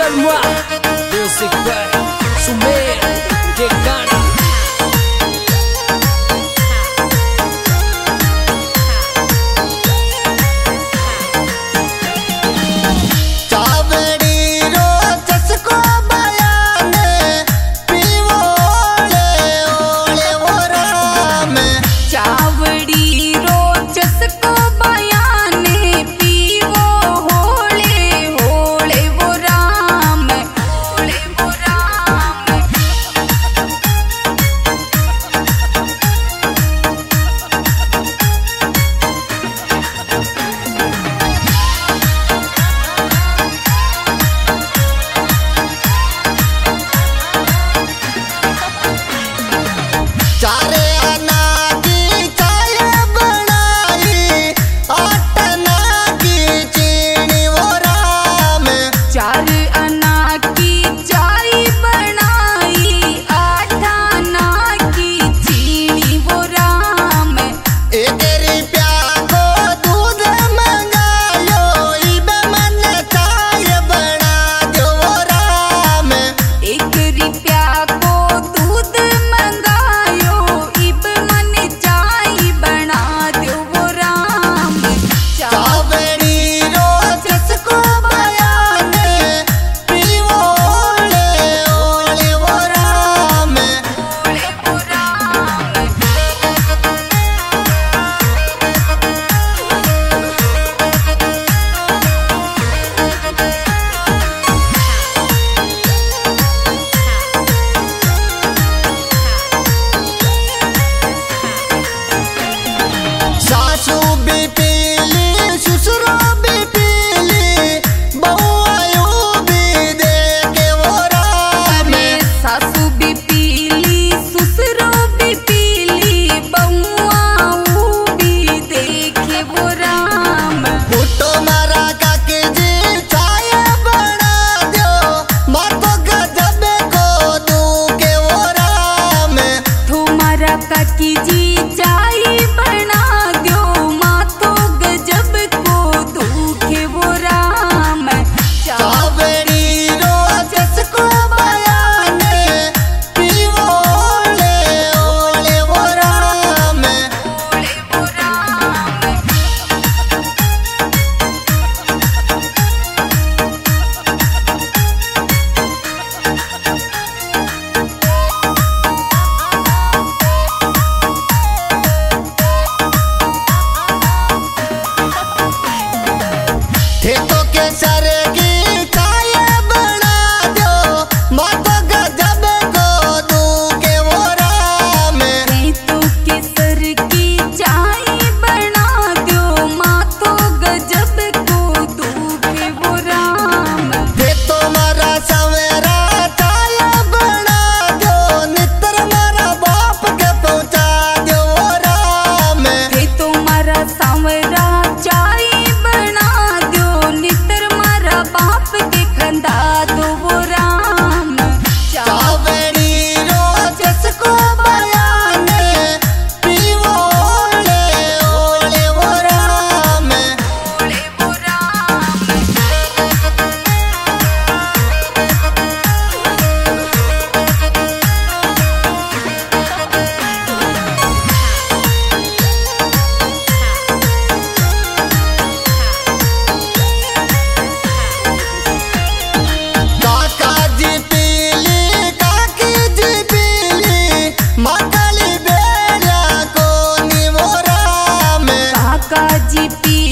Sharma, music by Sumer, que gana. की जी चाय बना दो माथो गजब को दुखे वो राम चावड़ी रोजस को बयान पीवो ओले ओले वो राम ओले वो राम। खेतों के सर की चाय बना दो मातो गजब को दूके वो राम। खेतों के सर की चाय बना दो मातो गजब को दूके वो राम। खेतों मारा सवेरा चाय बना दो नितर मारा बाप के पहुंचा दो वो राम। खेतों मारा सांवरा चाय नितर मारा बाप के खंदा दो वो राम। चावड़ी रोजस को बयान पीवो ओले ओले वो राम ओले वो राम। मकली बेड़ा को निवोरा में काका जी पी